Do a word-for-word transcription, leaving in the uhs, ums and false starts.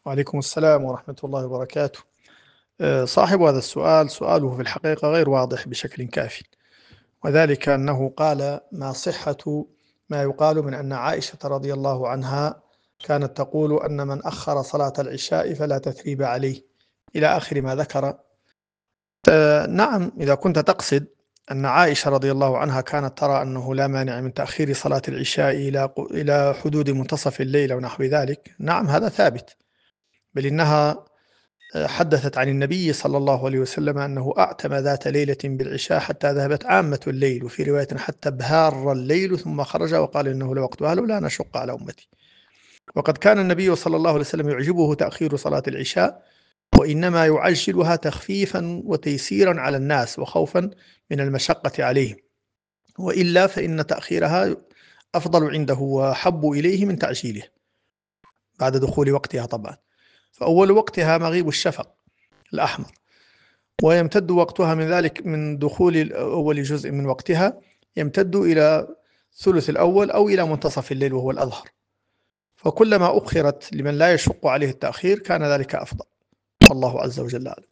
وعليكم السلام ورحمة الله وبركاته. آه، صاحب هذا السؤال سؤاله في الحقيقة غير واضح بشكل كافٍ، وذلك أنه قال: ما صحة ما يقال من أن عائشة رضي الله عنها كانت تقول أن من أخر صلاة العشاء فلا تثريب عليه، إلى آخر ما ذكر. آه، نعم، إذا كنت تقصد أن عائشة رضي الله عنها كانت ترى أنه لا مانع من تأخير صلاة العشاء إلى ق- إلى حدود منتصف الليل أو نحو ذلك، نعم هذا ثابت، بل إنها حدثت عن النبي صلى الله عليه وسلم أنه أعتم ذات ليلة بالعشاء حتى ذهبت عامة الليل، وفي رواية حتى بهار الليل، ثم خرج وقال إنه لوقتها لولا أن أشق على أمتي. وقد كان النبي صلى الله عليه وسلم يعجبه تأخير صلاة العشاء، وإنما يعجلها تخفيفا وتيسيرا على الناس وخوفا من المشقة عليهم، وإلا فإن تأخيرها أفضل عنده وحب إليه من تعجيله بعد دخول وقتها طبعا. فأول وقتها مغيب الشفق الأحمر، ويمتد وقتها من ذلك من دخول أول جزء من وقتها يمتد إلى ثلث الأول أو إلى منتصف الليل وهو الأظهر، فكلما أخرت لمن لا يشق عليه التأخير كان ذلك أفضل، والله عز وجل أعلم.